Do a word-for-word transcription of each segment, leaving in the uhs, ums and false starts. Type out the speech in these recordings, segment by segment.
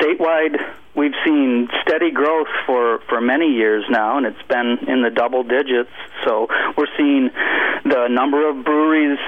statewide, we've seen steady growth for, for many years now, and it's been in the double digits. So we're seeing the number of breweries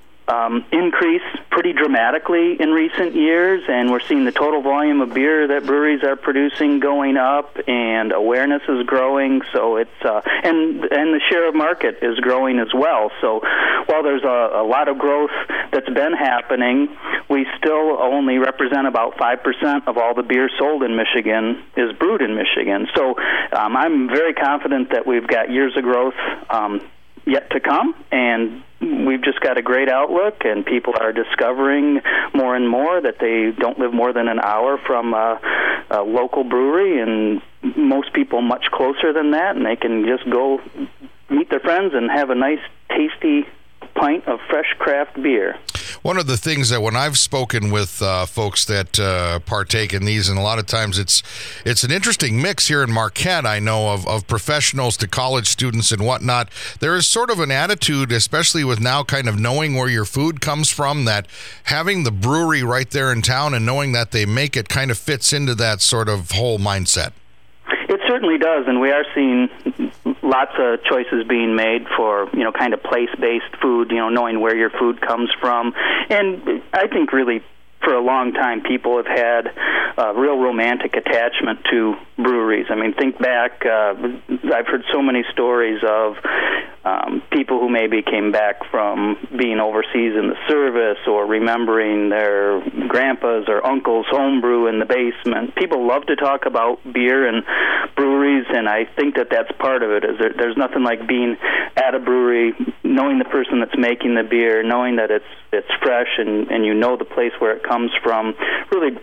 um, increase pretty dramatically in recent years, and we're seeing the total volume of beer that breweries are producing going up, and awareness is growing. So it's uh, and and the share of market is growing as well. So while there's a, a lot of growth that's been happening, we still only represent about five percent of all the beer sold in Michigan is brewed in Michigan. So um, I'm very confident that we've got years of growth um, yet to come, and we've just got a great outlook, and people are discovering more and more that they don't live more than an hour from a, a local brewery, and most people much closer than that, and they can just go meet their friends and have a nice, tasty pint of fresh craft beer. One of the things that when I've spoken with uh, folks that uh, partake in these, and a lot of times it's it's an interesting mix here in Marquette, I know, of, of professionals to college students and whatnot. There is sort of an attitude, especially with now kind of knowing where your food comes from, that having the brewery right there in town and knowing that they make it kind of fits into that sort of whole mindset. It certainly does, and we are seeing lots of choices being made for, you know, kind of place-based food, you know, knowing where your food comes from. And I think really for a long time people have had a real romantic attachment to breweries. I mean, think back, uh, I've heard so many stories of um, people who maybe came back from being overseas in the service or remembering their grandpa's or uncle's homebrew in the basement. People love to talk about beer and breweries, and I think that that's part of it. Is there, there's nothing like being at a brewery, knowing the person that's making the beer, knowing that it's it's fresh, and, and you know the place where it comes from, really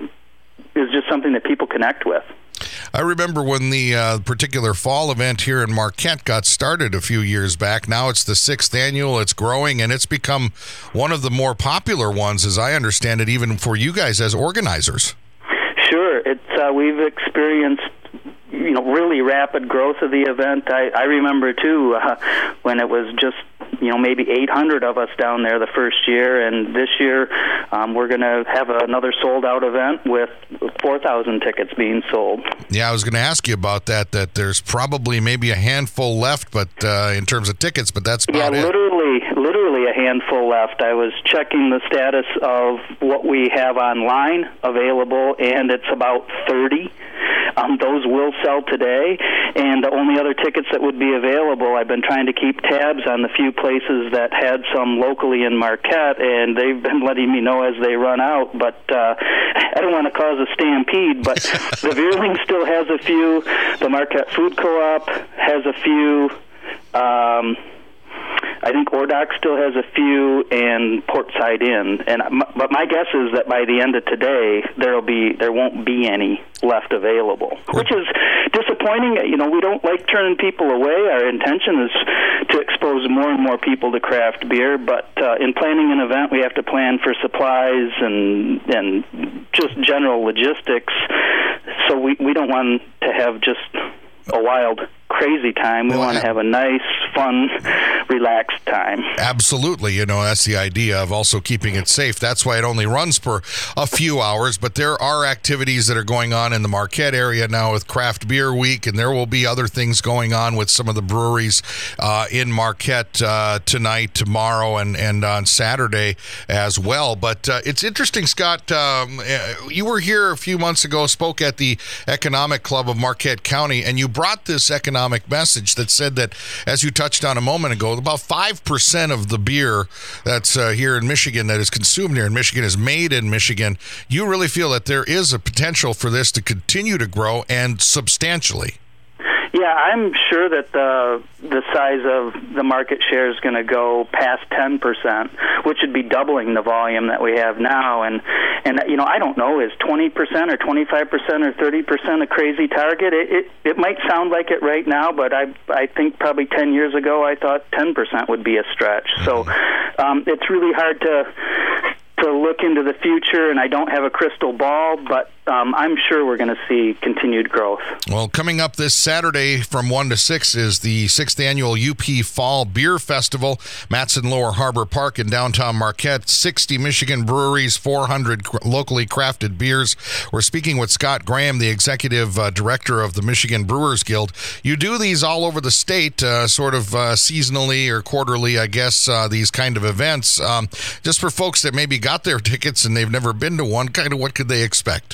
is just something that people connect with. I remember when the uh, particular fall event here in Marquette got started a few years back. Now it's the sixth annual. It's growing, and it's become one of the more popular ones, as I understand it, even for you guys as organizers. Sure. It's uh, we've experienced, you know, really rapid growth of the event. I, I remember, too, uh, when it was just, you know, maybe eight hundred of us down there the first year, and this year um, we're going to have another sold-out event with four thousand tickets being sold. Yeah, I was going to ask you about that, that there's probably maybe a handful left, but uh, in terms of tickets, but that's about yeah, it. literally, literally a handful left. I was checking the status of what we have online available, and it's about thirty. Um, those will sell today, and the only other tickets that would be available, I've been trying to keep tabs on the few places that had some locally in Marquette, and they've been letting me know as they run out, but uh, I don't want to cause a stampede, but the Veerling still has a few, the Marquette Food Co-op has a few, um, I think Ordock still has a few, and Portside Inn. And but my guess is that by the end of today, there'll be there won't be any left available, which is disappointing. You know, we don't like turning people away. Our intention is to expose more and more people to craft beer. But uh, in planning an event, we have to plan for supplies and and just general logistics. So we we don't want to have just a wild, crazy time. We well, want to have a nice, fun, relaxed time. Absolutely. You know, that's the idea of also keeping it safe. That's why it only runs for a few hours, but there are activities that are going on in the Marquette area now with Craft Beer Week, and there will be other things going on with some of the breweries uh, in Marquette uh, tonight, tomorrow, and, and on Saturday as well. But uh, it's interesting, Scott, um, you were here a few months ago, spoke at the Economic Club of Marquette County, and you brought this economic message that said that, as you touched on a moment ago, about five percent of the beer that's uh, here in Michigan, that is consumed here in Michigan, is made in Michigan. You really feel that there is a potential for this to continue to grow, and substantially. Yeah, I'm sure that the the size of the market share is going to go past ten percent, which would be doubling the volume that we have now. And, and you know, I don't know, is twenty percent or twenty-five percent or thirty percent a crazy target? It, it it might sound like it right now, but I I think probably ten years ago I thought ten percent would be a stretch. So um, it's really hard to to look into the future, and I don't have a crystal ball, but um, I'm sure we're going to see continued growth. Well, coming up this Saturday from one to six is the sixth annual U P Fall Beer Festival. Matson Lower Harbor Park in downtown Marquette. sixty Michigan breweries, four hundred cr- locally crafted beers. We're speaking with Scott Graham, the executive uh, director of the Michigan Brewers Guild. You do these all over the state, uh, sort of uh, seasonally or quarterly, I guess, uh, these kind of events. Um, just for folks that maybe got their tickets and they've never been to one, kind of what could they expect?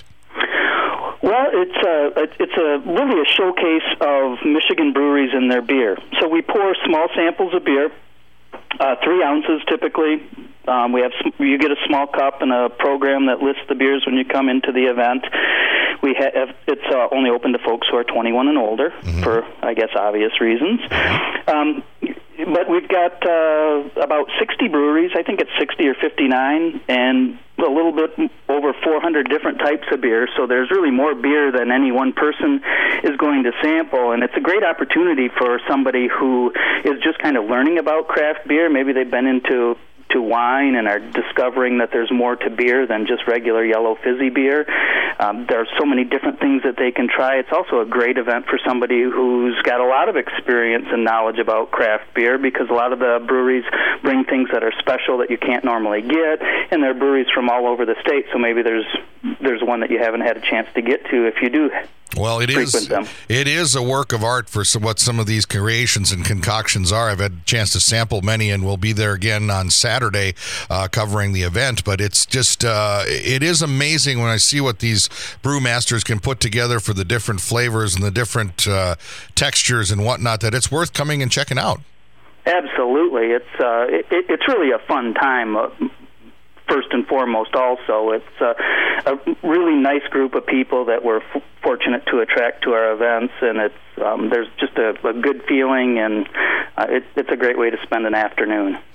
Well, it's a, it's a really a showcase of Michigan breweries and their beer. So we pour small samples of beer, uh, three ounces typically. Um, we have you get a small cup and a program that lists the beers when you come into the event. We have it's uh, only open to folks who are twenty-one and older, mm-hmm. for I guess obvious reasons. Um, but we've got uh, about sixty breweries. I think it's sixty or fifty-nine, and a little bit over four hundred different types of beer. So there's really more beer than any one person is going to sample, and it's a great opportunity for somebody who is just kind of learning about craft beer. Maybe they've been into to wine and are discovering that there's more to beer than just regular yellow fizzy beer. Um, there are so many different things that they can try. It's also a great event for somebody who's got a lot of experience and knowledge about craft beer, because a lot of the breweries bring things that are special that you can't normally get, and they're breweries from all over the state, so maybe there's there's one that you haven't had a chance to get to if you do. Well, it is them. It is a work of art for some, what some of these creations and concoctions are. I've had a chance to sample many, and we'll be there again on Saturday uh, covering the event. But it's just uh, it is amazing when I see what these brewmasters can put together for the different flavors and the different uh, textures and whatnot, that it's worth coming and checking out. Absolutely, it's uh, it, it's really a fun time. Uh, First and foremost, also, it's uh, a really nice group of people that we're f- fortunate to attract to our events, and it's um, there's just a, a good feeling, and uh, it, it's a great way to spend an afternoon.